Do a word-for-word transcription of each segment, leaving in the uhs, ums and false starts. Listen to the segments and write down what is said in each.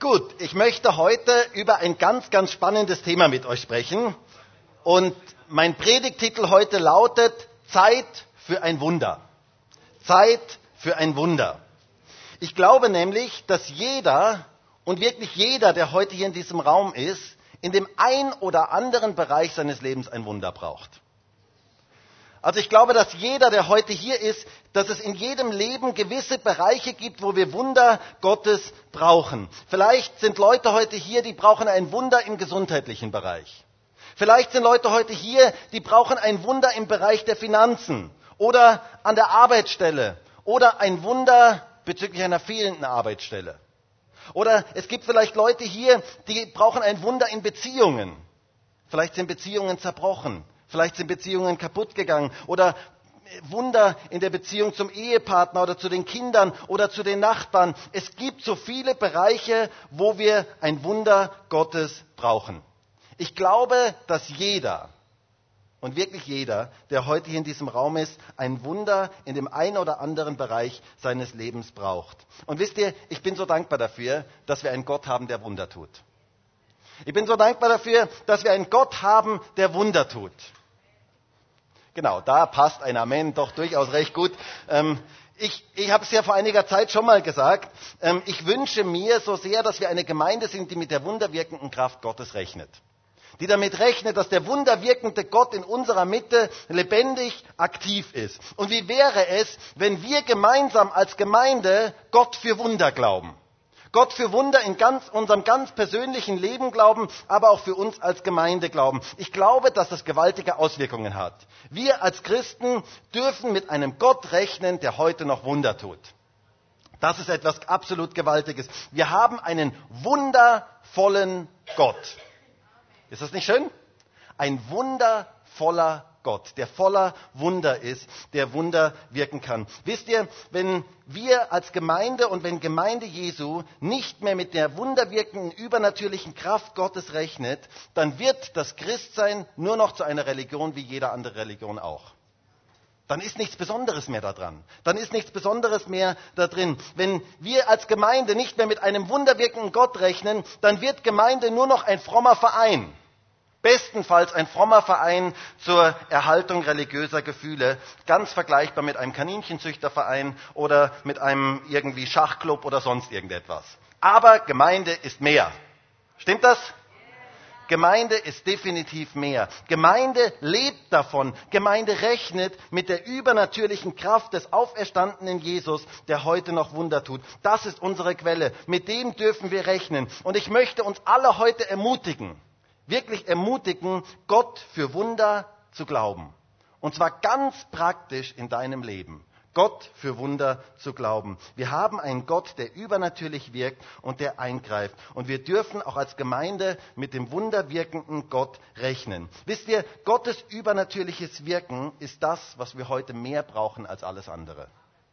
Gut, ich möchte heute über ein ganz, ganz spannendes Thema mit euch sprechen. Und mein Predigttitel heute lautet Zeit für ein Wunder. Zeit für ein Wunder. Ich glaube nämlich, dass jeder und wirklich jeder, der heute hier in diesem Raum ist, in dem ein oder anderen Bereich seines Lebens ein Wunder braucht. Also ich glaube, dass jeder, der heute hier ist, dass es in jedem Leben gewisse Bereiche gibt, wo wir Wunder Gottes brauchen. Vielleicht sind Leute heute hier, die brauchen ein Wunder im gesundheitlichen Bereich. Vielleicht sind Leute heute hier, die brauchen ein Wunder im Bereich der Finanzen oder an der Arbeitsstelle oder ein Wunder bezüglich einer fehlenden Arbeitsstelle. Oder es gibt vielleicht Leute hier, die brauchen ein Wunder in Beziehungen. Vielleicht sind Beziehungen zerbrochen. Vielleicht sind Beziehungen kaputt gegangen oder Wunder in der Beziehung zum Ehepartner oder zu den Kindern oder zu den Nachbarn. Es gibt so viele Bereiche, wo wir ein Wunder Gottes brauchen. Ich glaube, dass jeder und wirklich jeder, der heute hier in diesem Raum ist, ein Wunder in dem einen oder anderen Bereich seines Lebens braucht. Und wisst ihr, ich bin so dankbar dafür, dass wir einen Gott haben, der Wunder tut. Ich bin so dankbar dafür, dass wir einen Gott haben, der Wunder tut. Genau, da passt ein Amen doch durchaus recht gut. Ähm, ich ich habe es ja vor einiger Zeit schon mal gesagt. Ähm, ich wünsche mir so sehr, dass wir eine Gemeinde sind, die mit der wunderwirkenden Kraft Gottes rechnet. Die damit rechnet, dass der wunderwirkende Gott in unserer Mitte lebendig aktiv ist. Und wie wäre es, wenn wir gemeinsam als Gemeinde Gott für Wunder glauben? Gott für Wunder in ganz, unserem ganz persönlichen Leben glauben, aber auch für uns als Gemeinde glauben. Ich glaube, dass das gewaltige Auswirkungen hat. Wir als Christen dürfen mit einem Gott rechnen, der heute noch Wunder tut. Das ist etwas absolut Gewaltiges. Wir haben einen wundervollen Gott. Ist das nicht schön? Ein wundervoller Gott, der voller Wunder ist, der Wunder wirken kann. Wisst ihr, wenn wir als Gemeinde und wenn Gemeinde Jesu nicht mehr mit der wunderwirkenden, übernatürlichen Kraft Gottes rechnet, dann wird das Christsein nur noch zu einer Religion wie jede andere Religion auch. Dann ist nichts Besonderes mehr da dran. Dann ist nichts Besonderes mehr da drin. Wenn wir als Gemeinde nicht mehr mit einem wunderwirkenden Gott rechnen, dann wird Gemeinde nur noch ein frommer Verein. Bestenfalls ein frommer Verein zur Erhaltung religiöser Gefühle, ganz vergleichbar mit einem Kaninchenzüchterverein oder mit einem irgendwie Schachclub oder sonst irgendetwas. Aber Gemeinde ist mehr. Stimmt das? Gemeinde ist definitiv mehr. Gemeinde lebt davon. Gemeinde rechnet mit der übernatürlichen Kraft des auferstandenen Jesus, der heute noch Wunder tut. Das ist unsere Quelle. Mit dem dürfen wir rechnen. Und ich möchte uns alle heute ermutigen, wirklich ermutigen, Gott für Wunder zu glauben. Und zwar ganz praktisch in deinem Leben. Gott für Wunder zu glauben. Wir haben einen Gott, der übernatürlich wirkt und der eingreift. Und wir dürfen auch als Gemeinde mit dem wunderwirkenden Gott rechnen. Wisst ihr, Gottes übernatürliches Wirken ist das, was wir heute mehr brauchen als alles andere.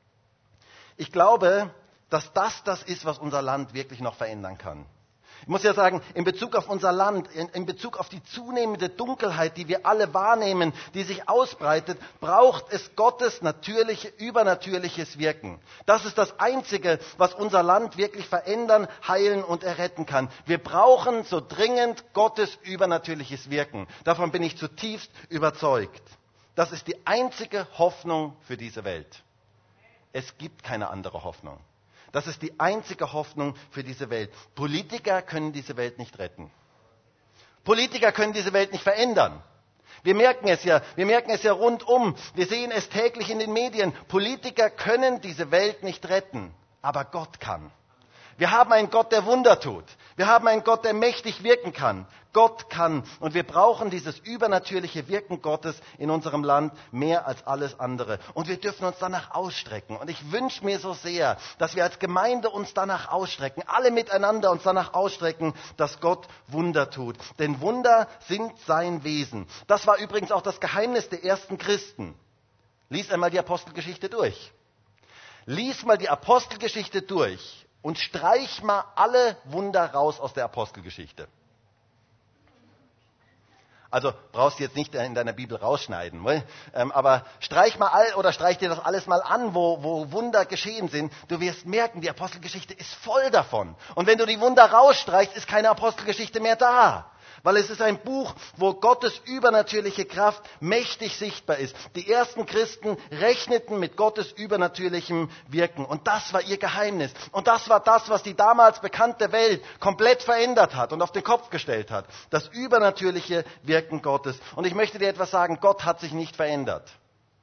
Ich glaube, dass das das ist, was unser Land wirklich noch verändern kann. Ich muss ja sagen, in Bezug auf unser Land, in, in Bezug auf die zunehmende Dunkelheit, die wir alle wahrnehmen, die sich ausbreitet, braucht es Gottes natürliche, übernatürliches Wirken. Das ist das Einzige, was unser Land wirklich verändern, heilen und erretten kann. Wir brauchen so dringend Gottes übernatürliches Wirken. Davon bin ich zutiefst überzeugt. Das ist die einzige Hoffnung für diese Welt. Es gibt keine andere Hoffnung. Das ist die einzige Hoffnung für diese Welt. Politiker können diese Welt nicht retten. Politiker können diese Welt nicht verändern. Wir merken es ja, wir merken es ja rundum. Wir sehen es täglich in den Medien. Politiker können diese Welt nicht retten, aber Gott kann. Wir haben einen Gott, der Wunder tut. Wir haben einen Gott, der mächtig wirken kann. Gott kann. Und wir brauchen dieses übernatürliche Wirken Gottes in unserem Land mehr als alles andere. Und wir dürfen uns danach ausstrecken. Und ich wünsche mir so sehr, dass wir als Gemeinde uns danach ausstrecken, alle miteinander uns danach ausstrecken, dass Gott Wunder tut. Denn Wunder sind sein Wesen. Das war übrigens auch das Geheimnis der ersten Christen. Lies einmal die Apostelgeschichte durch. Lies mal die Apostelgeschichte durch. Und streich mal alle Wunder raus aus der Apostelgeschichte. Also brauchst du jetzt nicht in deiner Bibel rausschneiden. Ähm, aber streich mal all oder streich dir das alles mal an, wo, wo Wunder geschehen sind. Du wirst merken, die Apostelgeschichte ist voll davon. Und wenn du die Wunder rausstreichst, ist keine Apostelgeschichte mehr da. Weil es ist ein Buch, wo Gottes übernatürliche Kraft mächtig sichtbar ist. Die ersten Christen rechneten mit Gottes übernatürlichem Wirken. Und das war ihr Geheimnis. Und das war das, was die damals bekannte Welt komplett verändert hat und auf den Kopf gestellt hat. Das übernatürliche Wirken Gottes. Und ich möchte dir etwas sagen, Gott hat sich nicht verändert.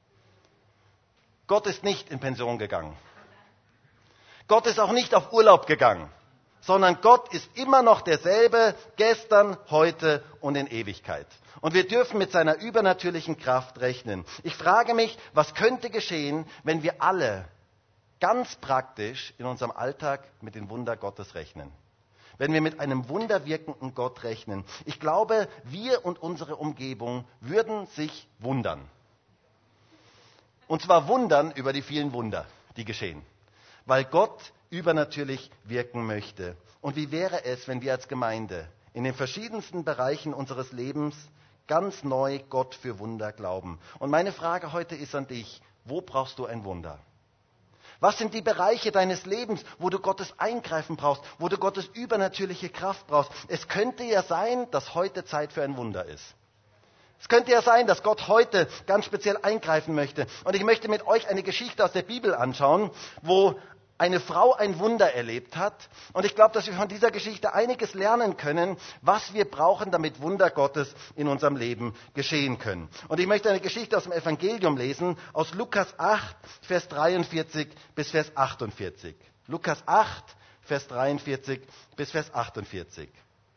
Gott ist nicht in Pension gegangen. Gott ist auch nicht auf Urlaub gegangen. Sondern Gott ist immer noch derselbe, gestern, heute und in Ewigkeit. Und wir dürfen mit seiner übernatürlichen Kraft rechnen. Ich frage mich, was könnte geschehen, wenn wir alle ganz praktisch in unserem Alltag mit den Wunder Gottes rechnen? Wenn wir mit einem wunderwirkenden Gott rechnen. Ich glaube, wir und unsere Umgebung würden sich wundern. Und zwar wundern über die vielen Wunder, die geschehen. Weil Gott übernatürlich wirken möchte. Und wie wäre es, wenn wir als Gemeinde in den verschiedensten Bereichen unseres Lebens ganz neu Gott für Wunder glauben? Und meine Frage heute ist an dich, wo brauchst du ein Wunder? Was sind die Bereiche deines Lebens, wo du Gottes Eingreifen brauchst, wo du Gottes übernatürliche Kraft brauchst? Es könnte ja sein, dass heute Zeit für ein Wunder ist. Es könnte ja sein, dass Gott heute ganz speziell eingreifen möchte. Und ich möchte mit euch eine Geschichte aus der Bibel anschauen, wo eine Frau ein Wunder erlebt hat. Und ich glaube, dass wir von dieser Geschichte einiges lernen können, was wir brauchen, damit Wunder Gottes in unserem Leben geschehen können. Und ich möchte eine Geschichte aus dem Evangelium lesen, aus Lukas acht, Vers dreiundvierzig bis Vers achtundvierzig. Lukas acht, Vers dreiundvierzig bis Vers achtundvierzig.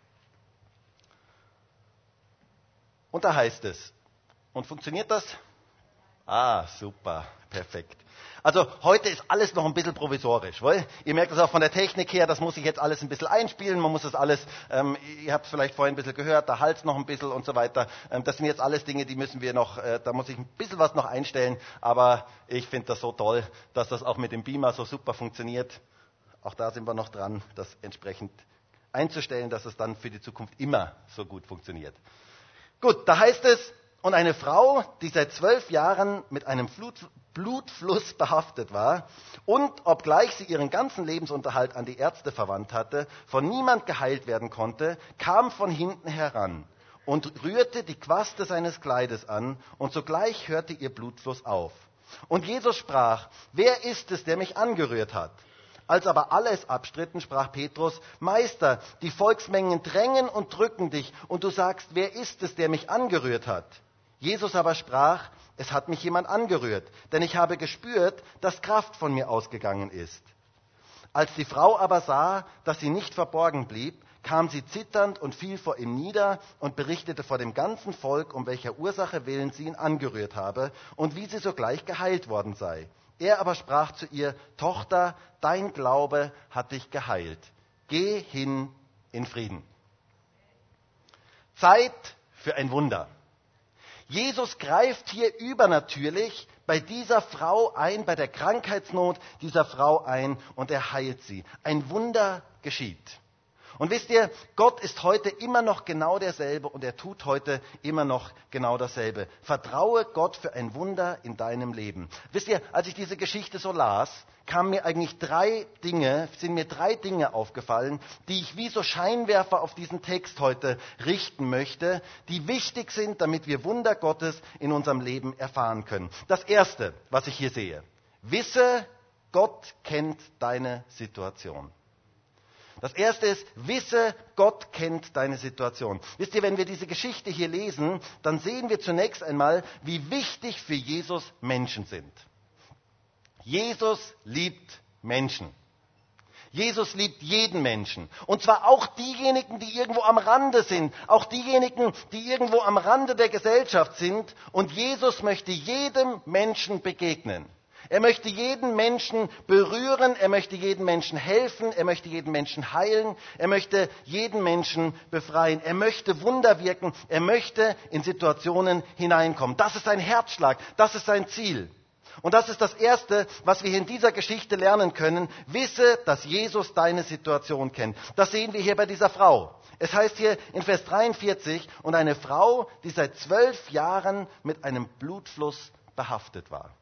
Und da heißt es, und funktioniert das? Ah, super, perfekt. Also heute ist alles noch ein bisschen provisorisch. Weil? Ihr merkt das auch von der Technik her, das muss ich jetzt alles ein bisschen einspielen. Man muss das alles, ähm, ihr habt es vielleicht vorhin ein bisschen gehört, der Hals noch ein bisschen und so weiter. Ähm, das sind jetzt alles Dinge, die müssen wir noch, äh, da muss ich ein bisschen was noch einstellen. Aber ich finde das so toll, dass das auch mit dem Beamer so super funktioniert. Auch da sind wir noch dran, das entsprechend einzustellen, dass es dann für die Zukunft immer so gut funktioniert. Gut, da heißt es, und eine Frau, die seit zwölf Jahren mit einem Flut, Blutfluss behaftet war und, obgleich sie ihren ganzen Lebensunterhalt an die Ärzte verwandt hatte, von niemand geheilt werden konnte, kam von hinten heran und rührte die Quaste seines Kleides an, und sogleich hörte ihr Blutfluss auf. Und Jesus sprach, wer ist es, der mich angerührt hat? Als aber alle es abstritten, sprach Petrus, Meister, die Volksmengen drängen und drücken dich, und du sagst, wer ist es, der mich angerührt hat? Jesus aber sprach, es hat mich jemand angerührt, denn ich habe gespürt, dass Kraft von mir ausgegangen ist. Als die Frau aber sah, dass sie nicht verborgen blieb, kam sie zitternd und fiel vor ihm nieder und berichtete vor dem ganzen Volk, um welcher Ursache willen sie ihn angerührt habe und wie sie sogleich geheilt worden sei. Er aber sprach zu ihr, Tochter, dein Glaube hat dich geheilt. Geh hin in Frieden. Zeit für ein Wunder. Jesus greift hier übernatürlich bei dieser Frau ein, bei der Krankheitsnot dieser Frau ein, und er heilt sie. Ein Wunder geschieht. Und wisst ihr, Gott ist heute immer noch genau derselbe und er tut heute immer noch genau dasselbe. Vertraue Gott für ein Wunder in deinem Leben. Wisst ihr, als ich diese Geschichte so las, kamen mir eigentlich drei Dinge, sind mir drei Dinge aufgefallen, die ich wie so Scheinwerfer auf diesen Text heute richten möchte, die wichtig sind, damit wir Wunder Gottes in unserem Leben erfahren können. Das erste, was ich hier sehe: Wisse, Gott kennt deine Situation. Das erste ist, wisse, Gott kennt deine Situation. Wisst ihr, wenn wir diese Geschichte hier lesen, dann sehen wir zunächst einmal, wie wichtig für Jesus Menschen sind. Jesus liebt Menschen. Jesus liebt jeden Menschen. Und zwar auch diejenigen, die irgendwo am Rande sind. Auch diejenigen, die irgendwo am Rande der Gesellschaft sind. Und Jesus möchte jedem Menschen begegnen. Er möchte jeden Menschen berühren, er möchte jedem Menschen helfen, er möchte jeden Menschen heilen, er möchte jeden Menschen befreien, er möchte Wunder wirken, er möchte in Situationen hineinkommen. Das ist sein Herzschlag, das ist sein Ziel. Und das ist das Erste, was wir hier in dieser Geschichte lernen können. Wisse, dass Jesus deine Situation kennt. Das sehen wir hier bei dieser Frau. Es heißt hier in Vers dreiundvierzig, und eine Frau, die seit zwölf Jahren mit einem Blutfluss behaftet war.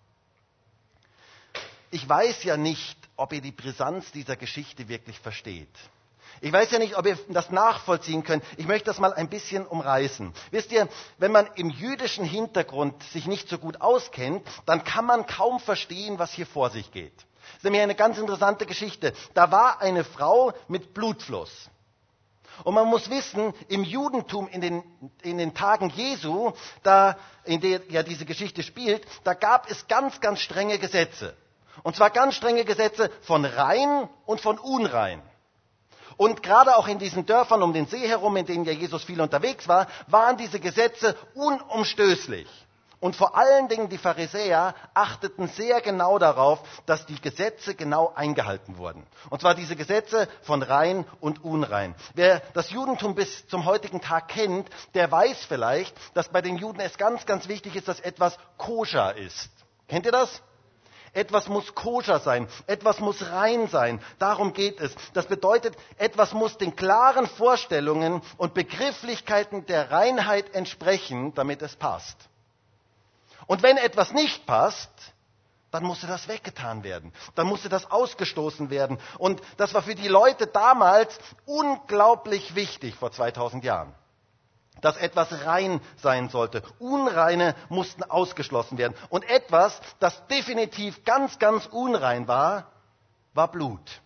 Ich weiß ja nicht, ob ihr die Brisanz dieser Geschichte wirklich versteht. Ich weiß ja nicht, ob ihr das nachvollziehen könnt. Ich möchte das mal ein bisschen umreißen. Wisst ihr, wenn man im jüdischen Hintergrund sich nicht so gut auskennt, dann kann man kaum verstehen, was hier vor sich geht. Das ist nämlich eine ganz interessante Geschichte. Da war eine Frau mit Blutfluss. Und man muss wissen, im Judentum in den, in den Tagen Jesu, da, in der ja diese Geschichte spielt, da gab es ganz, ganz strenge Gesetze. Und zwar ganz strenge Gesetze von rein und von unrein. Und gerade auch in diesen Dörfern um den See herum, in denen ja Jesus viel unterwegs war, waren diese Gesetze unumstößlich. Und vor allen Dingen die Pharisäer achteten sehr genau darauf, dass die Gesetze genau eingehalten wurden. Und zwar diese Gesetze von rein und unrein. Wer das Judentum bis zum heutigen Tag kennt, der weiß vielleicht, dass bei den Juden es ganz, ganz wichtig ist, dass etwas koscher ist. Kennt ihr das? Etwas muss koscher sein, etwas muss rein sein, darum geht es. Das bedeutet, etwas muss den klaren Vorstellungen und Begrifflichkeiten der Reinheit entsprechen, damit es passt. Und wenn etwas nicht passt, dann musste das weggetan werden, dann musste das ausgestoßen werden. Und das war für die Leute damals unglaublich wichtig vor zweitausend Jahren. Dass etwas rein sein sollte. Unreine mussten ausgeschlossen werden. Und etwas, das definitiv ganz, ganz unrein war, war Blut.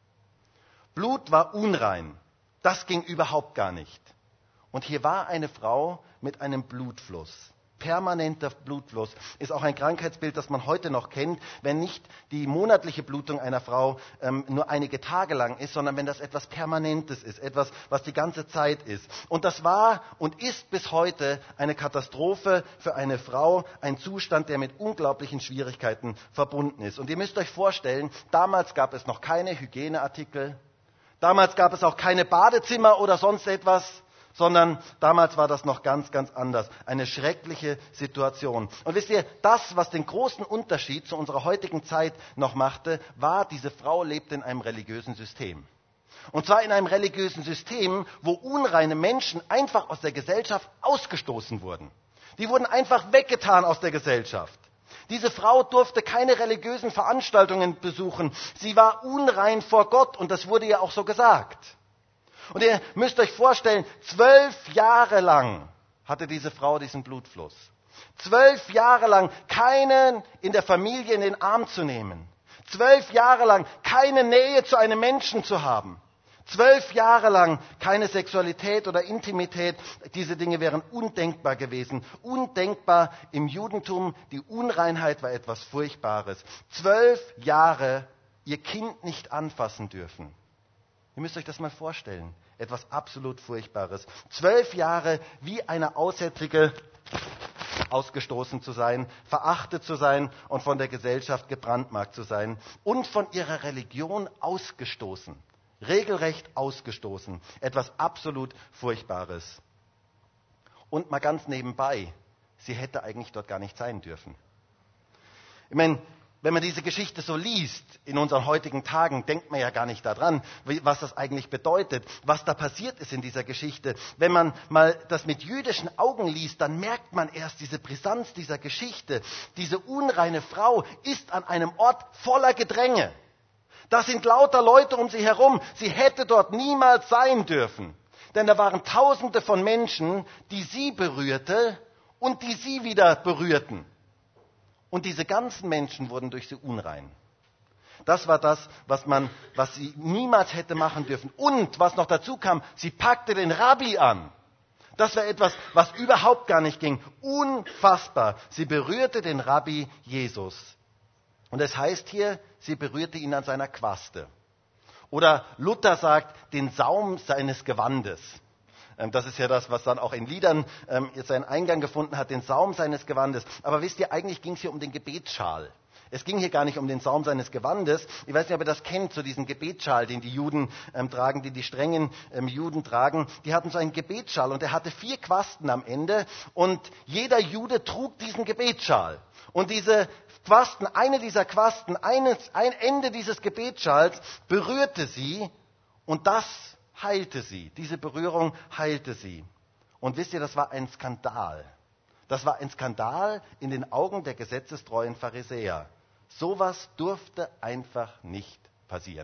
Blut war unrein. Das ging überhaupt gar nicht. Und hier war eine Frau mit einem Blutfluss. Permanenter Blutfluss ist auch ein Krankheitsbild, das man heute noch kennt, wenn nicht die monatliche Blutung einer Frau ähm, nur einige Tage lang ist, sondern wenn das etwas Permanentes ist, etwas, was die ganze Zeit ist. Und das war und ist bis heute eine Katastrophe für eine Frau, ein Zustand, der mit unglaublichen Schwierigkeiten verbunden ist. Und ihr müsst euch vorstellen, damals gab es noch keine Hygieneartikel, damals gab es auch keine Badezimmer oder sonst etwas, sondern damals war das noch ganz, ganz anders. Eine schreckliche Situation. Und wisst ihr, das, was den großen Unterschied zu unserer heutigen Zeit noch machte, war, diese Frau lebte in einem religiösen System. Und zwar in einem religiösen System, wo unreine Menschen einfach aus der Gesellschaft ausgestoßen wurden. Die wurden einfach weggetan aus der Gesellschaft. Diese Frau durfte keine religiösen Veranstaltungen besuchen. Sie war unrein vor Gott und das wurde ihr auch so gesagt. Und ihr müsst euch vorstellen, zwölf Jahre lang hatte diese Frau diesen Blutfluss. Zwölf Jahre lang keinen in der Familie in den Arm zu nehmen. Zwölf Jahre lang keine Nähe zu einem Menschen zu haben. Zwölf Jahre lang keine Sexualität oder Intimität. Diese Dinge wären undenkbar gewesen. Undenkbar im Judentum. Die Unreinheit war etwas Furchtbares. Zwölf Jahre ihr Kind nicht anfassen dürfen. Ihr müsst euch das mal vorstellen. Etwas absolut Furchtbares. Zwölf Jahre wie eine Aussätzige ausgestoßen zu sein, verachtet zu sein und von der Gesellschaft gebrandmarkt zu sein und von ihrer Religion ausgestoßen. Regelrecht ausgestoßen. Etwas absolut Furchtbares. Und mal ganz nebenbei, sie hätte eigentlich dort gar nicht sein dürfen. Ich meine, wenn man diese Geschichte so liest in unseren heutigen Tagen, denkt man ja gar nicht daran, was das eigentlich bedeutet, was da passiert ist in dieser Geschichte. Wenn man mal das mit jüdischen Augen liest, dann merkt man erst diese Brisanz dieser Geschichte. Diese unreine Frau ist an einem Ort voller Gedränge. Da sind lauter Leute um sie herum. Sie hätte dort niemals sein dürfen. Denn da waren Tausende von Menschen, die sie berührte und die sie wieder berührten. Und diese ganzen Menschen wurden durch sie unrein. Das war das, was man, was sie niemals hätte machen dürfen. Und was noch dazu kam, sie packte den Rabbi an. Das war etwas, was überhaupt gar nicht ging. Unfassbar. Sie berührte den Rabbi Jesus. Und es heißt hier, sie berührte ihn an seiner Quaste. Oder Luther sagt, den Saum seines Gewandes. Das ist ja das, was dann auch in Liedern ähm, seinen Eingang gefunden hat, den Saum seines Gewandes. Aber wisst ihr, eigentlich ging es hier um den Gebetsschal. Es ging hier gar nicht um den Saum seines Gewandes. Ich weiß nicht, ob ihr das kennt, so diesen Gebetsschal, den die Juden ähm, tragen, die die strengen ähm, Juden tragen. Die hatten so einen Gebetsschal und er hatte vier Quasten am Ende und jeder Jude trug diesen Gebetsschal. Und diese Quasten, eine dieser Quasten, eines, ein Ende dieses Gebetsschals berührte sie und das heilte sie. Diese Berührung heilte sie. Und wisst ihr, das war ein Skandal. Das war ein Skandal in den Augen der gesetzestreuen Pharisäer. Sowas durfte einfach nicht passieren.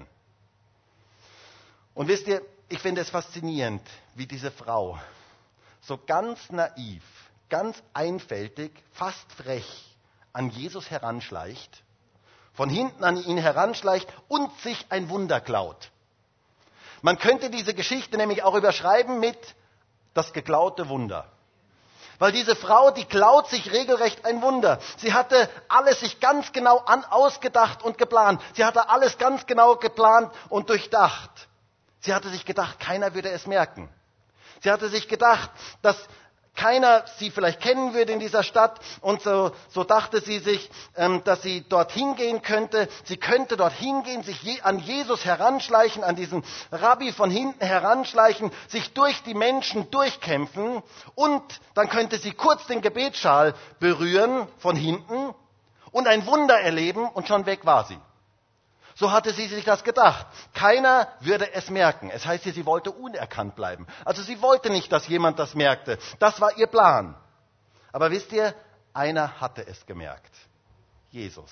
Und wisst ihr, ich finde es faszinierend, wie diese Frau so ganz naiv, ganz einfältig, fast frech an Jesus heranschleicht, von hinten an ihn heranschleicht und sich ein Wunder klaut. Man könnte diese Geschichte nämlich auch überschreiben mit das geklaute Wunder. Weil diese Frau, die klaut sich regelrecht ein Wunder. Sie hatte alles sich ganz genau an, ausgedacht und geplant. Sie hatte alles ganz genau geplant und durchdacht. Sie hatte sich gedacht, keiner würde es merken. Sie hatte sich gedacht, dass keiner sie vielleicht kennen würde in dieser Stadt. Und so, so dachte sie sich, ähm, dass sie dorthin gehen könnte. Sie könnte dorthin gehen, sich je, an Jesus heranschleichen, an diesen Rabbi von hinten heranschleichen, sich durch die Menschen durchkämpfen. Und dann könnte sie kurz den Gebetsschal berühren von hinten und ein Wunder erleben und schon weg war sie. So hatte sie sich das gedacht. Keiner würde es merken. Es heißt hier, sie wollte unerkannt bleiben. Also sie wollte nicht, dass jemand das merkte. Das war ihr Plan. Aber wisst ihr, einer hatte es gemerkt. Jesus.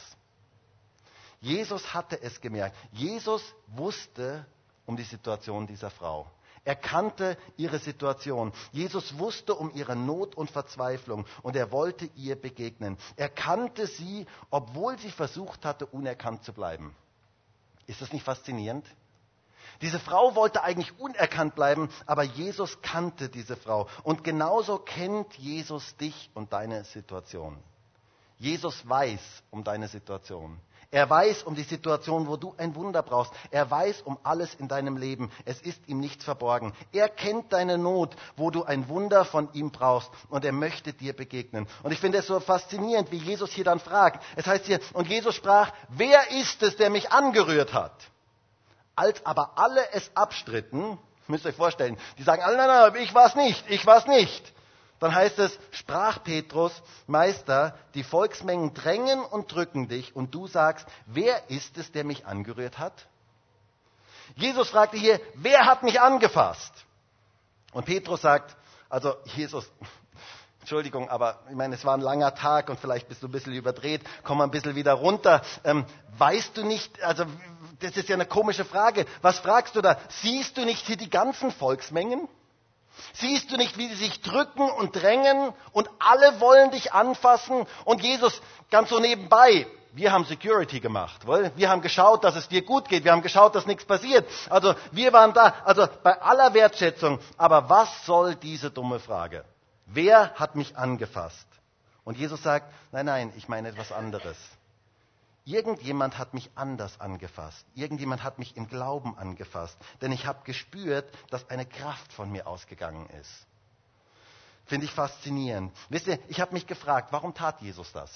Jesus hatte es gemerkt. Jesus wusste um die Situation dieser Frau. Er kannte ihre Situation. Jesus wusste um ihre Not und Verzweiflung und er wollte ihr begegnen. Er kannte sie, obwohl sie versucht hatte, unerkannt zu bleiben. Ist das nicht faszinierend? Diese Frau wollte eigentlich unerkannt bleiben, aber Jesus kannte diese Frau. Und genauso kennt Jesus dich und deine Situation. Jesus weiß um deine Situation. Er weiß um die Situation, wo du ein Wunder brauchst. Er weiß um alles in deinem Leben. Es ist ihm nichts verborgen. Er kennt deine Not, wo du ein Wunder von ihm brauchst. Und er möchte dir begegnen. Und ich finde es so faszinierend, wie Jesus hier dann fragt. Es heißt hier, und Jesus sprach, wer ist es, der mich angerührt hat? Als aber alle es abstritten, müsst ihr euch vorstellen, die sagen, nein, nein, nein, ich war es nicht, ich war es nicht. Dann heißt es, sprach Petrus, Meister, die Volksmengen drängen und drücken dich und du sagst, wer ist es, der mich angerührt hat? Jesus fragte hier, wer hat mich angefasst? Und Petrus sagt, also Jesus, Entschuldigung, aber ich meine, es war ein langer Tag und vielleicht bist du ein bisschen überdreht, komm mal ein bisschen wieder runter. Ähm, weißt du nicht, also das ist ja eine komische Frage, was fragst du da? Siehst du nicht hier die ganzen Volksmengen? Siehst du nicht, wie sie sich drücken und drängen und alle wollen dich anfassen? Und Jesus, ganz so nebenbei, wir haben Security gemacht, weil wir haben geschaut, dass es dir gut geht, wir haben geschaut, dass nichts passiert. Also wir waren da, also bei aller Wertschätzung. Aber was soll diese dumme Frage? Wer hat mich angefasst? Und Jesus sagt, nein, nein, ich meine etwas anderes. Irgendjemand hat mich anders angefasst. Irgendjemand hat mich im Glauben angefasst. Denn ich habe gespürt, dass eine Kraft von mir ausgegangen ist. Finde ich faszinierend. Wisst ihr, ich habe mich gefragt, warum tat Jesus das?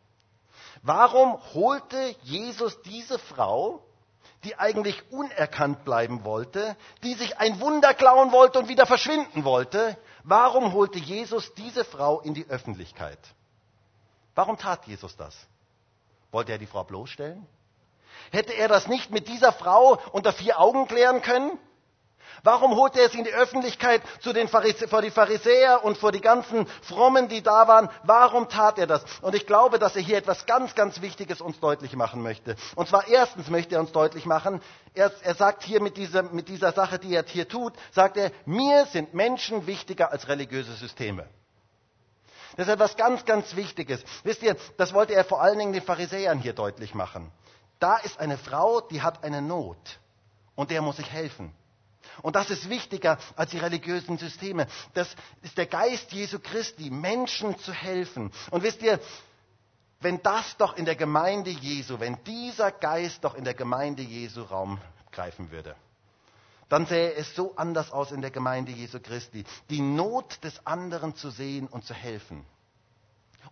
Warum holte Jesus diese Frau, die eigentlich unerkannt bleiben wollte, die sich ein Wunder klauen wollte und wieder verschwinden wollte, warum holte Jesus diese Frau in die Öffentlichkeit? Warum tat Jesus das? Wollte er die Frau bloßstellen? Hätte er das nicht mit dieser Frau unter vier Augen klären können? Warum holte er sie in die Öffentlichkeit zu den Pharise- vor die Pharisäer und vor die ganzen Frommen, die da waren? Warum tat er das? Und ich glaube, dass er hier etwas ganz, ganz Wichtiges uns deutlich machen möchte. Und zwar erstens möchte er uns deutlich machen, er, er sagt hier mit dieser, mit dieser Sache, die er hier tut, sagt er, mir sind Menschen wichtiger als religiöse Systeme. Das ist etwas ganz, ganz Wichtiges. Wisst ihr, das wollte er vor allen Dingen den Pharisäern hier deutlich machen. Da ist eine Frau, die hat eine Not und der muss ich helfen. Und das ist wichtiger als die religiösen Systeme. Das ist der Geist Jesu Christi, Menschen zu helfen. Und wisst ihr, wenn das doch in der Gemeinde Jesu, wenn dieser Geist doch in der Gemeinde Jesu Raum greifen würde, dann sähe es so anders aus in der Gemeinde Jesu Christi. Die Not des anderen zu sehen und zu helfen.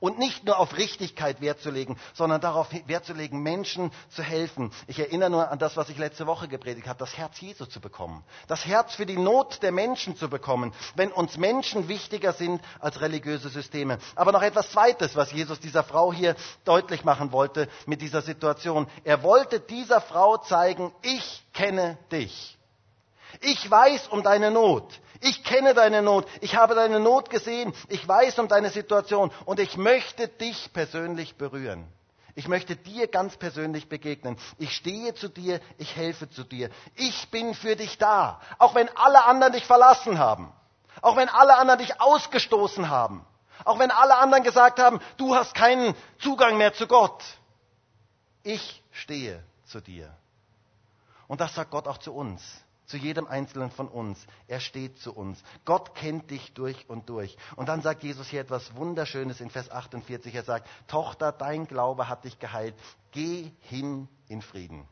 Und nicht nur auf Richtigkeit Wert zu legen, sondern darauf Wert zu legen, Menschen zu helfen. Ich erinnere nur an das, was ich letzte Woche gepredigt habe, das Herz Jesu zu bekommen. Das Herz für die Not der Menschen zu bekommen, wenn uns Menschen wichtiger sind als religiöse Systeme. Aber noch etwas Zweites, was Jesus dieser Frau hier deutlich machen wollte mit dieser Situation. Er wollte dieser Frau zeigen, ich kenne dich. Ich weiß um deine Not. Ich kenne deine Not. Ich habe deine Not gesehen. Ich weiß um deine Situation. Und ich möchte dich persönlich berühren. Ich möchte dir ganz persönlich begegnen. Ich stehe zu dir. Ich helfe zu dir. Ich bin für dich da. Auch wenn alle anderen dich verlassen haben. Auch wenn alle anderen dich ausgestoßen haben. Auch wenn alle anderen gesagt haben, du hast keinen Zugang mehr zu Gott. Ich stehe zu dir. Und das sagt Gott auch zu uns. Zu jedem Einzelnen von uns. Er steht zu uns. Gott kennt dich durch und durch. Und dann sagt Jesus hier etwas Wunderschönes in Vers achtundvierzig. Er sagt, Tochter, dein Glaube hat dich geheilt. Geh hin in Frieden.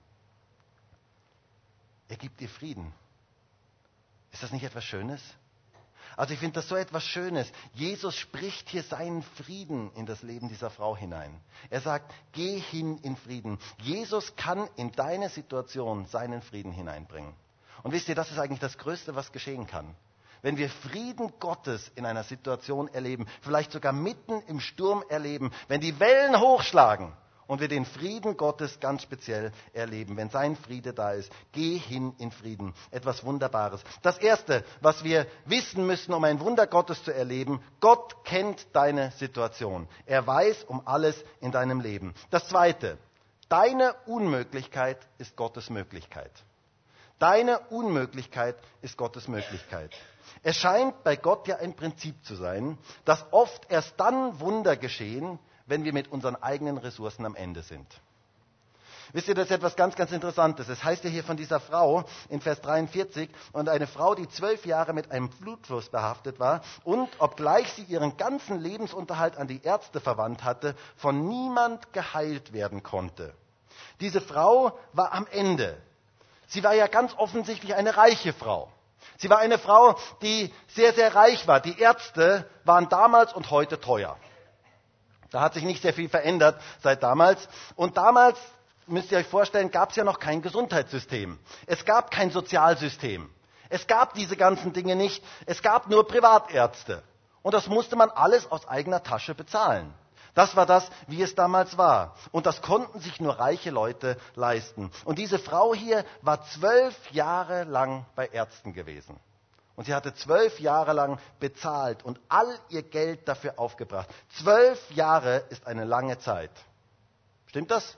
Er gibt dir Frieden. Ist das nicht etwas Schönes? Also ich finde das so etwas Schönes. Jesus spricht hier seinen Frieden in das Leben dieser Frau hinein. Er sagt, geh hin in Frieden. Jesus kann in deine Situation seinen Frieden hineinbringen. Und wisst ihr, das ist eigentlich das Größte, was geschehen kann. Wenn wir Frieden Gottes in einer Situation erleben, vielleicht sogar mitten im Sturm erleben, wenn die Wellen hochschlagen und wir den Frieden Gottes ganz speziell erleben, wenn sein Friede da ist, geh hin in Frieden. Etwas Wunderbares. Das Erste, was wir wissen müssen, um ein Wunder Gottes zu erleben, Gott kennt deine Situation. Er weiß um alles in deinem Leben. Das Zweite, deine Unmöglichkeit ist Gottes Möglichkeit. Deine Unmöglichkeit ist Gottes Möglichkeit. Es scheint bei Gott ja ein Prinzip zu sein, dass oft erst dann Wunder geschehen, wenn wir mit unseren eigenen Ressourcen am Ende sind. Wisst ihr, das ist etwas ganz, ganz Interessantes. Es heißt ja hier von dieser Frau in Vers dreiundvierzig, und eine Frau, die zwölf Jahre mit einem Blutfluss behaftet war und, obgleich sie ihren ganzen Lebensunterhalt an die Ärzte verwandt hatte, von niemand geheilt werden konnte. Diese Frau war am Ende. Sie war ja ganz offensichtlich eine reiche Frau. Sie war eine Frau, die sehr, sehr reich war. Die Ärzte waren damals und heute teuer. Da hat sich nicht sehr viel verändert seit damals. Und damals, müsst ihr euch vorstellen, gab es ja noch kein Gesundheitssystem. Es gab kein Sozialsystem. Es gab diese ganzen Dinge nicht. Es gab nur Privatärzte. Und das musste man alles aus eigener Tasche bezahlen. Das war das, wie es damals war. Und das konnten sich nur reiche Leute leisten. Und diese Frau hier war zwölf Jahre lang bei Ärzten gewesen. Und sie hatte zwölf Jahre lang bezahlt und all ihr Geld dafür aufgebracht. Zwölf Jahre ist eine lange Zeit. Stimmt das?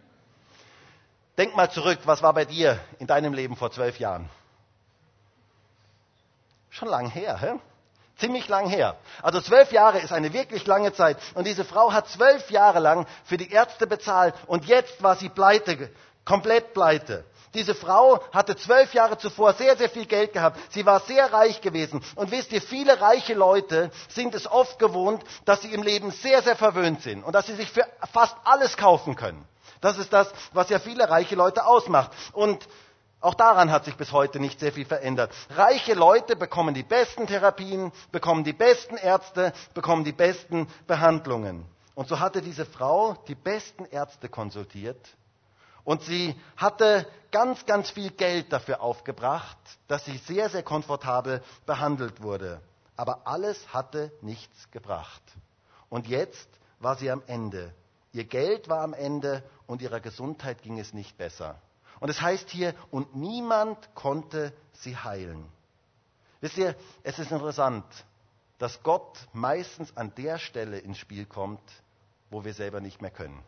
Denk mal zurück, was war bei dir in deinem Leben vor zwölf Jahren? Schon lang her, hä? Ziemlich lang her. Also zwölf Jahre ist eine wirklich lange Zeit. Und diese Frau hat zwölf Jahre lang für die Ärzte bezahlt. Und jetzt war sie pleite, komplett pleite. Diese Frau hatte zwölf Jahre zuvor sehr, sehr viel Geld gehabt. Sie war sehr reich gewesen. Und wisst ihr, viele reiche Leute sind es oft gewohnt, dass sie im Leben sehr, sehr verwöhnt sind. Und dass sie sich für fast alles kaufen können. Das ist das, was ja viele reiche Leute ausmacht. Und auch daran hat sich bis heute nicht sehr viel verändert. Reiche Leute bekommen die besten Therapien, bekommen die besten Ärzte, bekommen die besten Behandlungen. Und so hatte diese Frau die besten Ärzte konsultiert und sie hatte ganz, ganz viel Geld dafür aufgebracht, dass sie sehr, sehr komfortabel behandelt wurde. Aber alles hatte nichts gebracht. Und jetzt war sie am Ende. Ihr Geld war am Ende und ihrer Gesundheit ging es nicht besser. Und es heißt hier, und niemand konnte sie heilen. Wisst ihr, es ist interessant, dass Gott meistens an der Stelle ins Spiel kommt, wo wir selber nicht mehr können.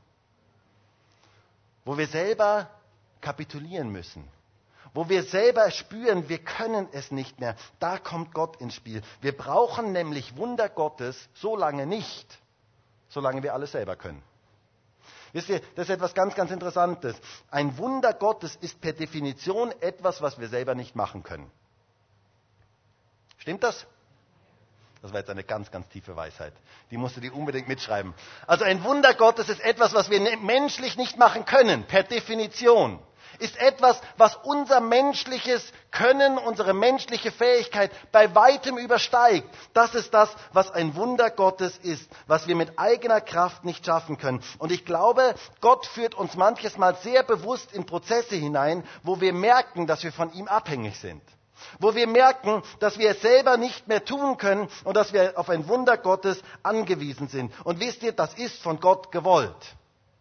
Wo wir selber kapitulieren müssen. Wo wir selber spüren, wir können es nicht mehr. Da kommt Gott ins Spiel. Wir brauchen nämlich Wunder Gottes so lange nicht, solange wir alles selber können. Wisst ihr, das ist etwas ganz, ganz Interessantes. Ein Wunder Gottes ist per Definition etwas, was wir selber nicht machen können. Stimmt das? Das war jetzt eine ganz, ganz tiefe Weisheit. Die musst du dir unbedingt mitschreiben. Also ein Wunder Gottes ist etwas, was wir menschlich nicht machen können, per Definition. ist etwas, was unser menschliches Können, unsere menschliche Fähigkeit bei weitem übersteigt. Das ist das, was ein Wunder Gottes ist, was wir mit eigener Kraft nicht schaffen können. Und ich glaube, Gott führt uns manches Mal sehr bewusst in Prozesse hinein, wo wir merken, dass wir von ihm abhängig sind. Wo wir merken, dass wir es selber nicht mehr tun können und dass wir auf ein Wunder Gottes angewiesen sind. Und wisst ihr, das ist von Gott gewollt.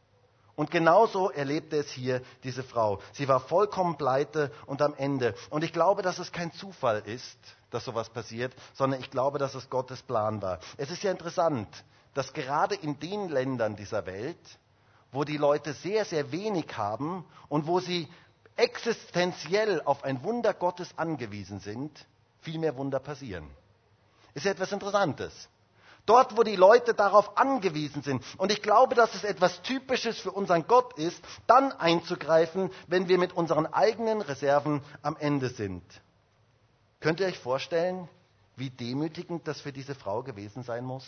Und genauso erlebte es hier diese Frau. Sie war vollkommen pleite und am Ende. Und ich glaube, dass es kein Zufall ist, dass sowas passiert, sondern ich glaube, dass es Gottes Plan war. Es ist ja interessant, dass gerade in den Ländern dieser Welt, wo die Leute sehr, sehr wenig haben und wo sie existenziell auf ein Wunder Gottes angewiesen sind, viel mehr Wunder passieren. Ist ja etwas Interessantes. Dort, wo die Leute darauf angewiesen sind. Und ich glaube, dass es etwas Typisches für unseren Gott ist, dann einzugreifen, wenn wir mit unseren eigenen Reserven am Ende sind. Könnt ihr euch vorstellen, wie demütigend das für diese Frau gewesen sein muss?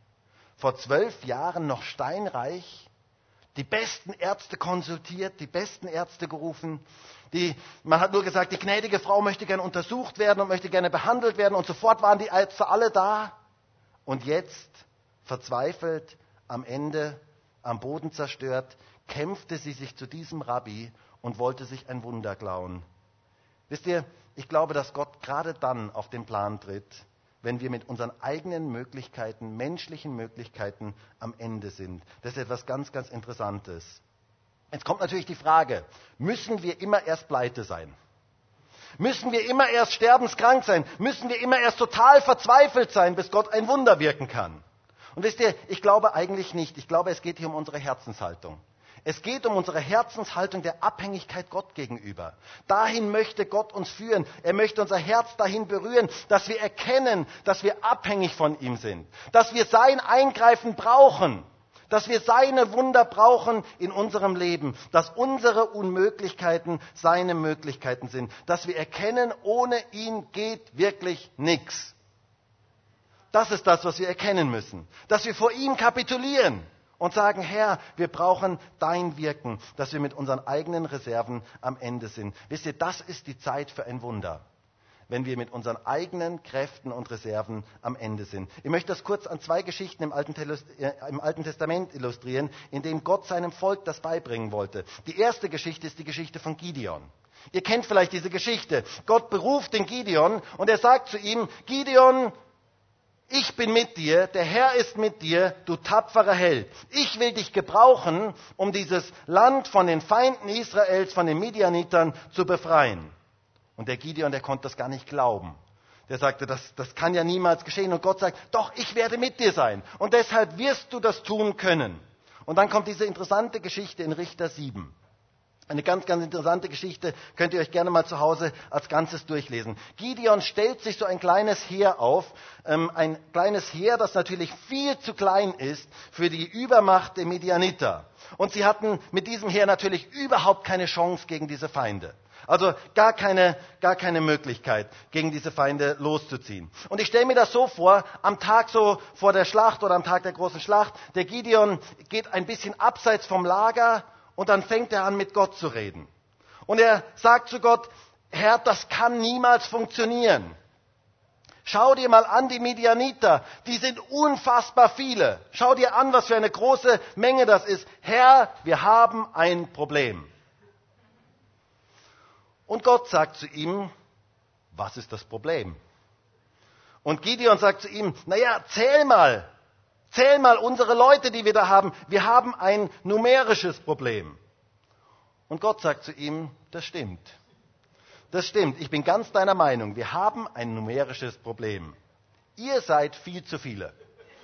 Vor zwölf Jahren noch steinreich, die besten Ärzte konsultiert, die besten Ärzte gerufen. Die, man hat nur gesagt, die gnädige Frau möchte gerne untersucht werden und möchte gerne behandelt werden. Und sofort waren die Ärzte alle da. Und jetzt, verzweifelt, am Ende, am Boden zerstört, kämpfte sie sich zu diesem Rabbi und wollte sich ein Wunder klauen. Wisst ihr, ich glaube, dass Gott gerade dann auf den Plan tritt, wenn wir mit unseren eigenen Möglichkeiten, menschlichen Möglichkeiten am Ende sind. Das ist etwas ganz, ganz Interessantes. Jetzt kommt natürlich die Frage, müssen wir immer erst pleite sein? Müssen wir immer erst sterbenskrank sein? Müssen wir immer erst total verzweifelt sein, bis Gott ein Wunder wirken kann? Und wisst ihr, ich glaube eigentlich nicht. Ich glaube, es geht hier um unsere Herzenshaltung. Es geht um unsere Herzenshaltung der Abhängigkeit Gott gegenüber. Dahin möchte Gott uns führen. Er möchte unser Herz dahin berühren, dass wir erkennen, dass wir abhängig von ihm sind. Dass wir sein Eingreifen brauchen. Dass wir seine Wunder brauchen in unserem Leben. Dass unsere Unmöglichkeiten seine Möglichkeiten sind. Dass wir erkennen, ohne ihn geht wirklich nichts. Das ist das, was wir erkennen müssen. Dass wir vor ihm kapitulieren. Und sagen, Herr, wir brauchen dein Wirken, dass wir mit unseren eigenen Reserven am Ende sind. Wisst ihr, das ist die Zeit für ein Wunder, wenn wir mit unseren eigenen Kräften und Reserven am Ende sind. Ich möchte das kurz an zwei Geschichten im Alten, im Alten Testament illustrieren, in denen Gott seinem Volk das beibringen wollte. Die erste Geschichte ist die Geschichte von Gideon. Ihr kennt vielleicht diese Geschichte. Gott beruft den Gideon und er sagt zu ihm, Gideon, ich bin mit dir, der Herr ist mit dir, du tapferer Held. Ich will dich gebrauchen, um dieses Land von den Feinden Israels, von den Midianitern zu befreien. Und der Gideon, der konnte das gar nicht glauben. Der sagte, das, das kann ja niemals geschehen. Und Gott sagt, doch, ich werde mit dir sein. Und deshalb wirst du das tun können. Und dann kommt diese interessante Geschichte in Richter sieben. Eine ganz, ganz interessante Geschichte, könnt ihr euch gerne mal zu Hause als Ganzes durchlesen. Gideon stellt sich so ein kleines Heer auf, ähm, ein kleines Heer, das natürlich viel zu klein ist für die Übermacht der Midianiter. Und sie hatten mit diesem Heer natürlich überhaupt keine Chance gegen diese Feinde. Also gar keine, gar keine Möglichkeit, gegen diese Feinde loszuziehen. Und ich stelle mir das so vor, am Tag so vor der Schlacht oder am Tag der großen Schlacht, der Gideon geht ein bisschen abseits vom Lager. Und dann fängt er an, mit Gott zu reden. Und er sagt zu Gott, Herr, das kann niemals funktionieren. Schau dir mal an, die Midianiter, die sind unfassbar viele. Schau dir an, was für eine große Menge das ist. Herr, wir haben ein Problem. Und Gott sagt zu ihm, was ist das Problem? Und Gideon sagt zu ihm, naja, zähl mal. Zähl mal unsere Leute, die wir da haben. Wir haben ein numerisches Problem. Und Gott sagt zu ihm, das stimmt. Das stimmt. Ich bin ganz deiner Meinung. Wir haben ein numerisches Problem. Ihr seid viel zu viele.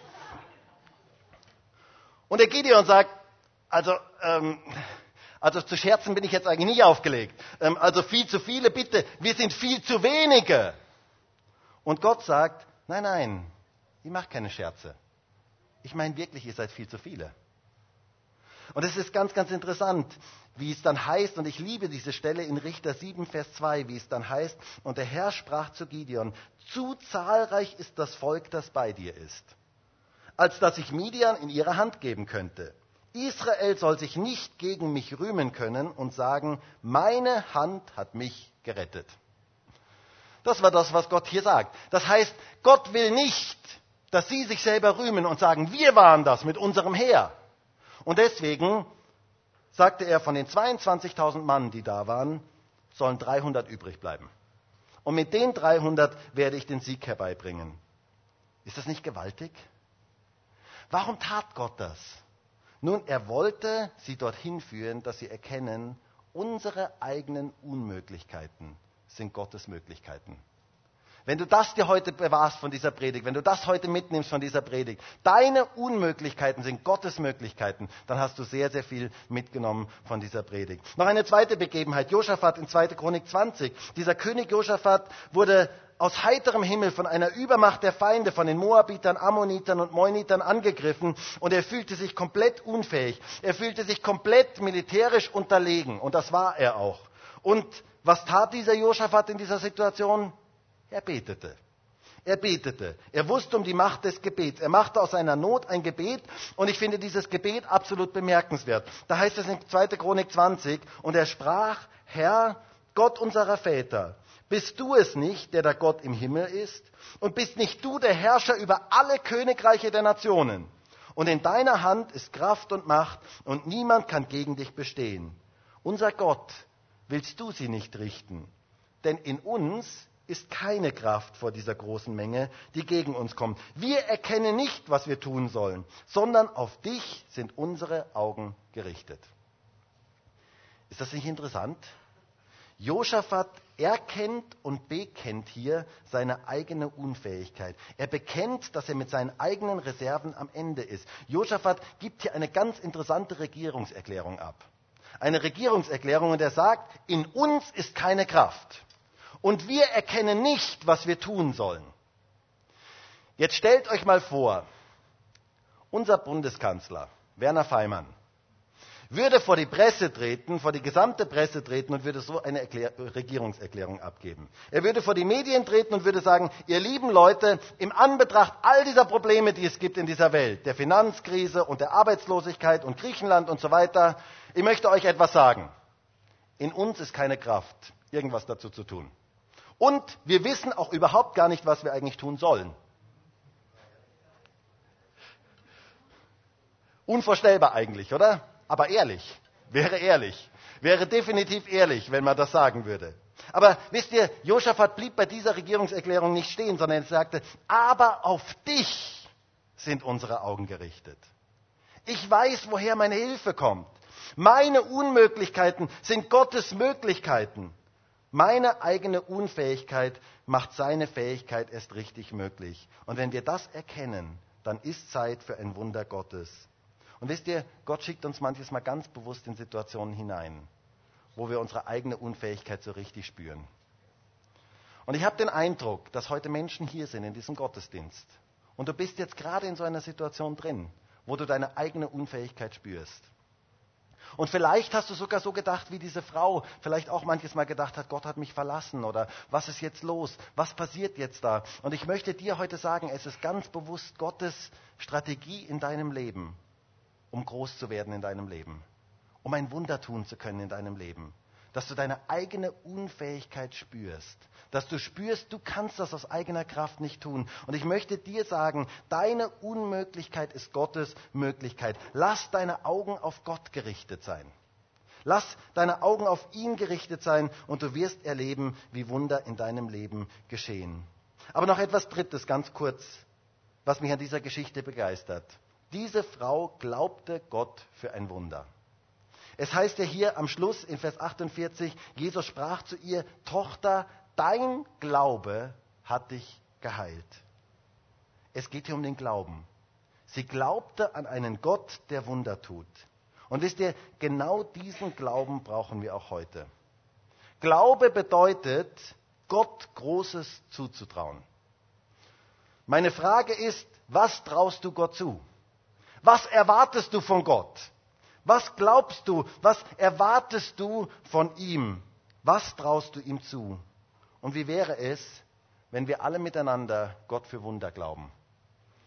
Und der Gideon sagt, also, ähm, also zu Scherzen bin ich jetzt eigentlich nicht aufgelegt. Ähm, also viel zu viele, bitte. Wir sind viel zu wenige. Und Gott sagt, nein, nein, ich mache keine Scherze. Ich meine wirklich, ihr seid viel zu viele. Und es ist ganz, ganz interessant, wie es dann heißt, und ich liebe diese Stelle in Richter sieben, Vers zwei, wie es dann heißt, und der Herr sprach zu Gideon, zu zahlreich ist das Volk, das bei dir ist, als dass ich Midian in ihre Hand geben könnte. Israel soll sich nicht gegen mich rühmen können und sagen, meine Hand hat mich gerettet. Das war das, was Gott hier sagt. Das heißt, Gott will nicht, dass sie sich selber rühmen und sagen, wir waren das mit unserem Heer. Und deswegen sagte er, von den zweiundzwanzigtausend Mann, die da waren, sollen dreihundert übrig bleiben. Und mit den dreihundert werde ich den Sieg herbeibringen. Ist das nicht gewaltig? Warum tat Gott das? Nun, er wollte sie dorthin führen, dass sie erkennen, unsere eigenen Unmöglichkeiten sind Gottes Möglichkeiten. Wenn du das dir heute bewahrst von dieser Predigt, wenn du das heute mitnimmst von dieser Predigt, deine Unmöglichkeiten sind Gottes Möglichkeiten, dann hast du sehr, sehr viel mitgenommen von dieser Predigt. Noch eine zweite Begebenheit, Josaphat in zweiter Chronik zwanzig. Dieser König Josaphat wurde aus heiterem Himmel von einer Übermacht der Feinde, von den Moabitern, Ammonitern und Meunitern angegriffen und er fühlte sich komplett unfähig. Er fühlte sich komplett militärisch unterlegen und das war er auch. Und was tat dieser Josaphat in dieser Situation? Er betete. Er betete. Er wusste um die Macht des Gebets. Er machte aus seiner Not ein Gebet und ich finde dieses Gebet absolut bemerkenswert. Da heißt es in zweiter Chronik zwanzig, und er sprach, Herr, Gott unserer Väter, bist du es nicht, der der Gott im Himmel ist? Und bist nicht du der Herrscher über alle Königreiche der Nationen? Und in deiner Hand ist Kraft und Macht und niemand kann gegen dich bestehen. Unser Gott, willst du sie nicht richten? Denn in uns ist keine Kraft vor dieser großen Menge, die gegen uns kommt. Wir erkennen nicht, was wir tun sollen, sondern auf dich sind unsere Augen gerichtet. Ist das nicht interessant? Josaphat erkennt und bekennt hier seine eigene Unfähigkeit. Er bekennt, dass er mit seinen eigenen Reserven am Ende ist. Josaphat gibt hier eine ganz interessante Regierungserklärung ab. Eine Regierungserklärung, und er sagt, in uns ist keine Kraft. Und wir erkennen nicht, was wir tun sollen. Jetzt stellt euch mal vor, unser Bundeskanzler, Werner Faymann, würde vor die Presse treten, vor die gesamte Presse treten und würde so eine Erklär- Regierungserklärung abgeben. Er würde vor die Medien treten und würde sagen, ihr lieben Leute, im Anbetracht all dieser Probleme, die es gibt in dieser Welt, der Finanzkrise und der Arbeitslosigkeit und Griechenland und so weiter, ich möchte euch etwas sagen. In uns ist keine Kraft, irgendwas dazu zu tun. Und wir wissen auch überhaupt gar nicht, was wir eigentlich tun sollen. Unvorstellbar eigentlich, oder? Aber ehrlich, wäre ehrlich, wäre definitiv ehrlich, wenn man das sagen würde. Aber wisst ihr, Josaphat blieb bei dieser Regierungserklärung nicht stehen, sondern er sagte, aber auf dich sind unsere Augen gerichtet. Ich weiß, woher meine Hilfe kommt. Meine Unmöglichkeiten sind Gottes Möglichkeiten. Meine eigene Unfähigkeit macht seine Fähigkeit erst richtig möglich. Und wenn wir das erkennen, dann ist Zeit für ein Wunder Gottes. Und wisst ihr, Gott schickt uns manches Mal ganz bewusst in Situationen hinein, wo wir unsere eigene Unfähigkeit so richtig spüren. Und ich habe den Eindruck, dass heute Menschen hier sind in diesem Gottesdienst. Und du bist jetzt gerade in so einer Situation drin, wo du deine eigene Unfähigkeit spürst. Und vielleicht hast du sogar so gedacht, wie diese Frau vielleicht auch manches Mal gedacht hat, Gott hat mich verlassen oder was ist jetzt los? Was passiert jetzt da? Und ich möchte dir heute sagen, es ist ganz bewusst Gottes Strategie in deinem Leben, um groß zu werden in deinem Leben, um ein Wunder tun zu können in deinem Leben. Dass du deine eigene Unfähigkeit spürst, dass du spürst, du kannst das aus eigener Kraft nicht tun. Und ich möchte dir sagen, deine Unmöglichkeit ist Gottes Möglichkeit. Lass deine Augen auf Gott gerichtet sein. Lass deine Augen auf ihn gerichtet sein und du wirst erleben, wie Wunder in deinem Leben geschehen. Aber noch etwas Drittes, ganz kurz, was mich an dieser Geschichte begeistert. Diese Frau glaubte Gott für ein Wunder. Es heißt ja hier am Schluss in Vers achtundvierzig, Jesus sprach zu ihr, Tochter, dein Glaube hat dich geheilt. Es geht hier um den Glauben. Sie glaubte an einen Gott, der Wunder tut. Und wisst ihr, genau diesen Glauben brauchen wir auch heute. Glaube bedeutet, Gott Großes zuzutrauen. Meine Frage ist, was traust du Gott zu? Was erwartest du von Gott? Was glaubst du? Was erwartest du von ihm? Was traust du ihm zu? Und wie wäre es, wenn wir alle miteinander Gott für Wunder glauben?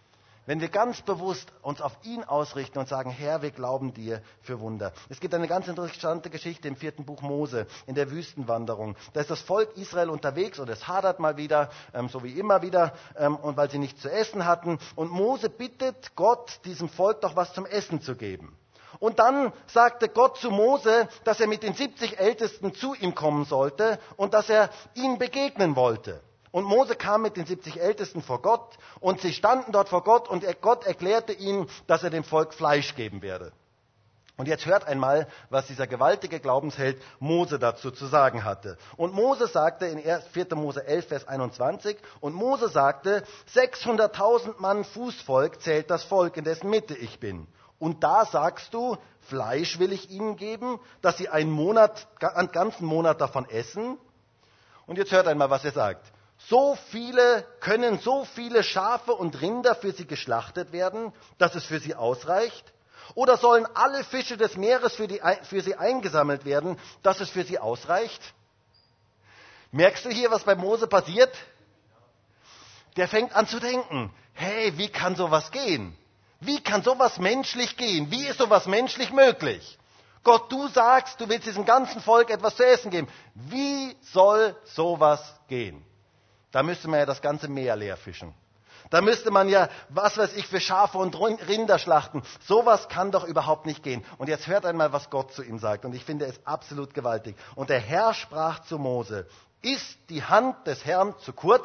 Wenn wir ganz bewusst uns auf ihn ausrichten und sagen, Herr, wir glauben dir für Wunder. Es gibt eine ganz interessante Geschichte im vierten Buch Mose, in der Wüstenwanderung. Da ist das Volk Israel unterwegs und es hadert mal wieder, ähm, so wie immer wieder, ähm, und weil sie nichts zu essen hatten. Und Mose bittet Gott, diesem Volk doch was zum Essen zu geben. Und dann sagte Gott zu Mose, dass er mit den siebzig Ältesten zu ihm kommen sollte und dass er ihnen begegnen wollte. Und Mose kam mit den siebzig Ältesten vor Gott und sie standen dort vor Gott und Gott erklärte ihnen, dass er dem Volk Fleisch geben werde. Und jetzt hört einmal, was dieser gewaltige Glaubensheld Mose dazu zu sagen hatte. Und Mose sagte in vierter Mose elf, Vers einundzwanzig, und Mose sagte, sechshunderttausend Mann Fußvolk zählt das Volk, in dessen Mitte ich bin. Und da sagst du, Fleisch will ich ihnen geben, dass sie einen Monat, einen ganzen Monat davon essen. Und jetzt hört einmal, was er sagt. So viele, können so viele Schafe und Rinder für sie geschlachtet werden, dass es für sie ausreicht? Oder sollen alle Fische des Meeres für, die, für sie eingesammelt werden, dass es für sie ausreicht? Merkst du hier, was bei Mose passiert? Der fängt an zu denken, hey, wie kann sowas gehen? Wie kann sowas menschlich gehen? Wie ist sowas menschlich möglich? Gott, du sagst, du willst diesem ganzen Volk etwas zu essen geben. Wie soll sowas gehen? Da müsste man ja das ganze Meer leer fischen. Da müsste man ja, was weiß ich, für Schafe und Rinder schlachten. Sowas kann doch überhaupt nicht gehen. Und jetzt hört einmal, was Gott zu ihm sagt. Und ich finde es absolut gewaltig. Und der Herr sprach zu Mose, ist die Hand des Herrn zu kurz?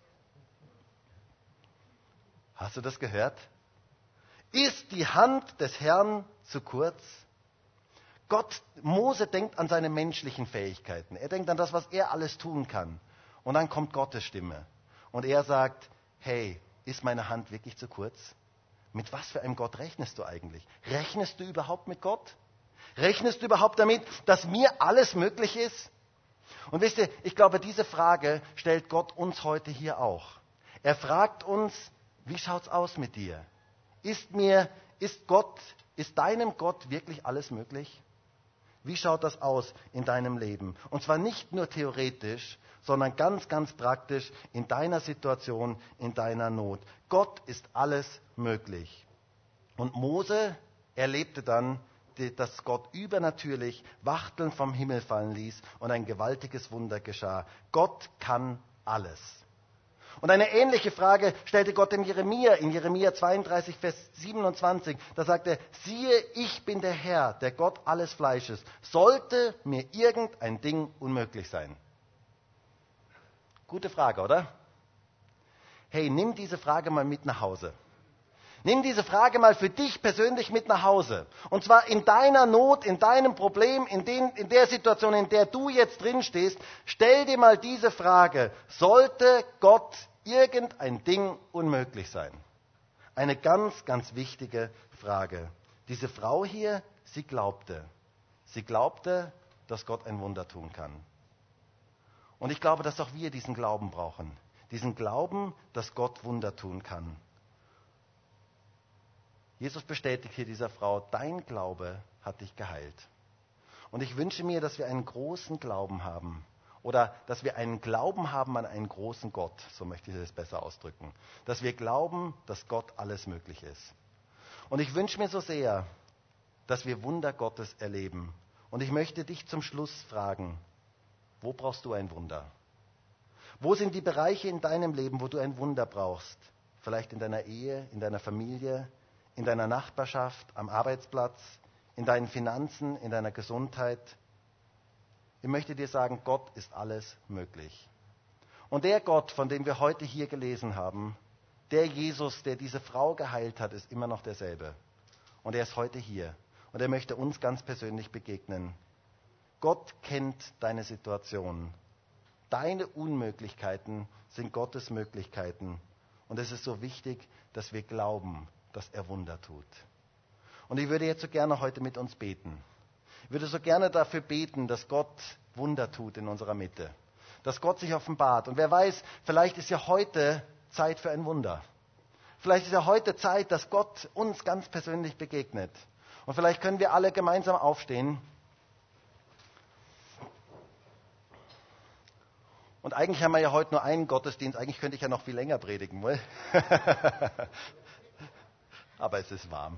Hast du das gehört? Ist die Hand des Herrn zu kurz? Gott, Mose denkt an seine menschlichen Fähigkeiten. Er denkt an das, was er alles tun kann. Und dann kommt Gottes Stimme. Und er sagt, hey, ist meine Hand wirklich zu kurz? Mit was für einem Gott rechnest du eigentlich? Rechnest du überhaupt mit Gott? Rechnest du überhaupt damit, dass mir alles möglich ist? Und wisst ihr, ich glaube, diese Frage stellt Gott uns heute hier auch. Er fragt uns, wie schaut's aus mit dir? Ist mir, ist Gott, ist deinem Gott wirklich alles möglich? Wie schaut das aus in deinem Leben? Und zwar nicht nur theoretisch, sondern ganz, ganz praktisch in deiner Situation, in deiner Not. Gott ist alles möglich. Und Mose erlebte dann, dass Gott übernatürlich Wachteln vom Himmel fallen ließ und ein gewaltiges Wunder geschah. Gott kann alles. Und eine ähnliche Frage stellte Gott dem Jeremia in Jeremia zweiunddreißig, Vers siebenundzwanzig. Da sagt er, siehe, ich bin der Herr, der Gott alles Fleisches. Sollte mir irgendein Ding unmöglich sein? Gute Frage, oder? Hey, nimm diese Frage mal mit nach Hause. Nimm diese Frage mal für dich persönlich mit nach Hause. Und zwar in deiner Not, in deinem Problem, in, den, in der Situation, in der du jetzt drin stehst. Stell dir mal diese Frage. Sollte Gott irgendein Ding unmöglich sein? Eine ganz, ganz wichtige Frage. Diese Frau hier, sie glaubte. Sie glaubte, dass Gott ein Wunder tun kann. Und ich glaube, dass auch wir diesen Glauben brauchen. Diesen Glauben, dass Gott Wunder tun kann. Jesus bestätigt hier dieser Frau, dein Glaube hat dich geheilt. Und ich wünsche mir, dass wir einen großen Glauben haben. Oder dass wir einen Glauben haben an einen großen Gott. So möchte ich das besser ausdrücken. Dass wir glauben, dass Gott alles möglich ist. Und ich wünsche mir so sehr, dass wir Wunder Gottes erleben. Und ich möchte dich zum Schluss fragen, wo brauchst du ein Wunder? Wo sind die Bereiche in deinem Leben, wo du ein Wunder brauchst? Vielleicht in deiner Ehe, in deiner Familie, in deiner Nachbarschaft, am Arbeitsplatz, in deinen Finanzen, in deiner Gesundheit. Ich möchte dir sagen, Gott ist alles möglich. Und der Gott, von dem wir heute hier gelesen haben, der Jesus, der diese Frau geheilt hat, ist immer noch derselbe. Und er ist heute hier. Und er möchte uns ganz persönlich begegnen. Gott kennt deine Situation. Deine Unmöglichkeiten sind Gottes Möglichkeiten. Und es ist so wichtig, dass wir glauben, dass er Wunder tut. Und ich würde jetzt so gerne heute mit uns beten. Ich würde so gerne dafür beten, dass Gott Wunder tut in unserer Mitte. Dass Gott sich offenbart. Und wer weiß, vielleicht ist ja heute Zeit für ein Wunder. Vielleicht ist ja heute Zeit, dass Gott uns ganz persönlich begegnet. Und vielleicht können wir alle gemeinsam aufstehen. Und eigentlich haben wir ja heute nur einen Gottesdienst. Eigentlich könnte ich ja noch viel länger predigen. Aber es ist warm.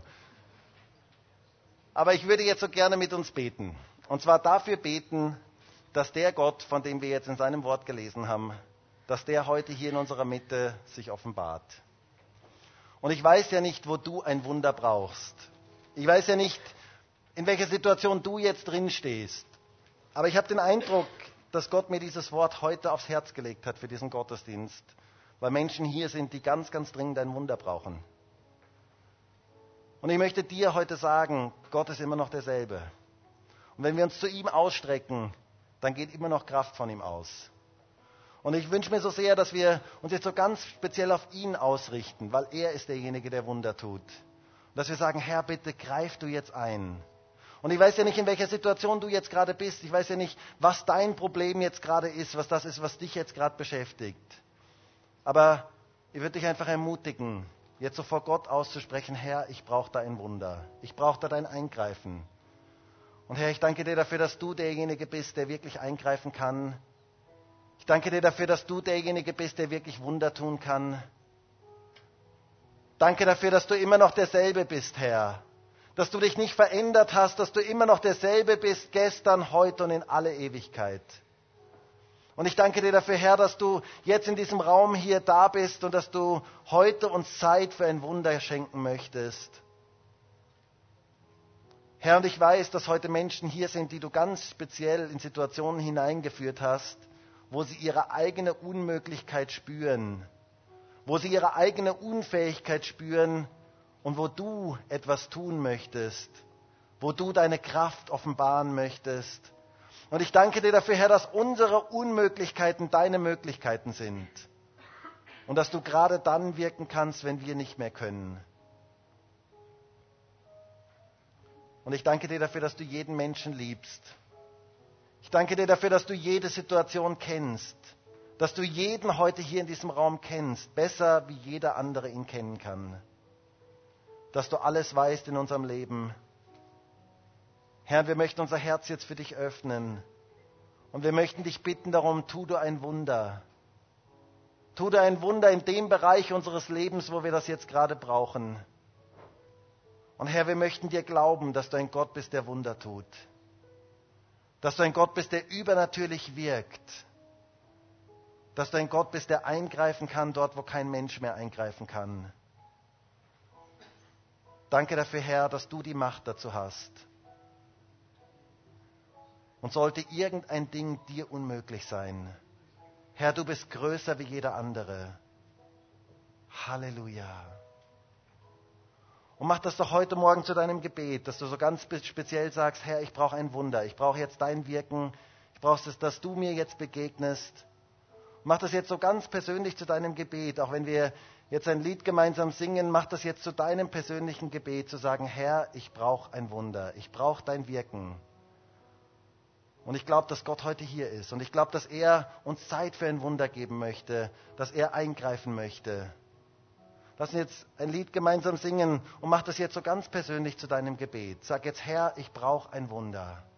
Aber ich würde jetzt so gerne mit uns beten. Und zwar dafür beten, dass der Gott, von dem wir jetzt in seinem Wort gelesen haben, dass der heute hier in unserer Mitte sich offenbart. Und ich weiß ja nicht, wo du ein Wunder brauchst. Ich weiß ja nicht, in welcher Situation du jetzt drin stehst. Aber ich habe den Eindruck, dass Gott mir dieses Wort heute aufs Herz gelegt hat für diesen Gottesdienst, weil Menschen hier sind, die ganz, ganz dringend ein Wunder brauchen. Und ich möchte dir heute sagen, Gott ist immer noch derselbe. Und wenn wir uns zu ihm ausstrecken, dann geht immer noch Kraft von ihm aus. Und ich wünsche mir so sehr, dass wir uns jetzt so ganz speziell auf ihn ausrichten, weil er ist derjenige, der Wunder tut. Und dass wir sagen, Herr, bitte greif du jetzt ein. Und ich weiß ja nicht, in welcher Situation du jetzt gerade bist. Ich weiß ja nicht, was dein Problem jetzt gerade ist, was das ist, was dich jetzt gerade beschäftigt. Aber ich würde dich einfach ermutigen, jetzt so vor Gott auszusprechen, Herr, ich brauche da ein Wunder. Ich brauche da dein Eingreifen. Und Herr, ich danke dir dafür, dass du derjenige bist, der wirklich eingreifen kann. Ich danke dir dafür, dass du derjenige bist, der wirklich Wunder tun kann. Danke dafür, dass du immer noch derselbe bist, Herr. Dass du dich nicht verändert hast, dass du immer noch derselbe bist, gestern, heute und in alle Ewigkeit. Und ich danke dir dafür, Herr, dass du jetzt in diesem Raum hier da bist und dass du heute uns Zeit für ein Wunder schenken möchtest. Herr, und ich weiß, dass heute Menschen hier sind, die du ganz speziell in Situationen hineingeführt hast, wo sie ihre eigene Unmöglichkeit spüren, wo sie ihre eigene Unfähigkeit spüren und wo du etwas tun möchtest, wo du deine Kraft offenbaren möchtest. Und ich danke dir dafür, Herr, dass unsere Unmöglichkeiten deine Möglichkeiten sind und dass du gerade dann wirken kannst, wenn wir nicht mehr können. Und ich danke dir dafür, dass du jeden Menschen liebst. Ich danke dir dafür, dass du jede Situation kennst, dass du jeden heute hier in diesem Raum kennst, besser wie jeder andere ihn kennen kann. Dass du alles weißt in unserem Leben. Herr, wir möchten unser Herz jetzt für dich öffnen und wir möchten dich bitten darum, tu du ein Wunder. Tu du ein Wunder in dem Bereich unseres Lebens, wo wir das jetzt gerade brauchen. Und Herr, wir möchten dir glauben, dass du ein Gott bist, der Wunder tut. Dass du ein Gott bist, der übernatürlich wirkt. Dass du ein Gott bist, der eingreifen kann dort, wo kein Mensch mehr eingreifen kann. Danke dafür, Herr, dass du die Macht dazu hast. Und sollte irgendein Ding dir unmöglich sein, Herr, du bist größer wie jeder andere. Halleluja. Und mach das doch heute Morgen zu deinem Gebet, dass du so ganz speziell sagst, Herr, ich brauche ein Wunder, ich brauche jetzt dein Wirken, ich brauche es, dass du mir jetzt begegnest. Mach das jetzt so ganz persönlich zu deinem Gebet, auch wenn wir jetzt ein Lied gemeinsam singen, mach das jetzt zu deinem persönlichen Gebet, zu sagen, Herr, ich brauche ein Wunder, ich brauche dein Wirken. Und ich glaube, dass Gott heute hier ist und ich glaube, dass er uns Zeit für ein Wunder geben möchte, dass er eingreifen möchte. Lass uns jetzt ein Lied gemeinsam singen und mach das jetzt so ganz persönlich zu deinem Gebet. Sag jetzt, Herr, ich brauche ein Wunder.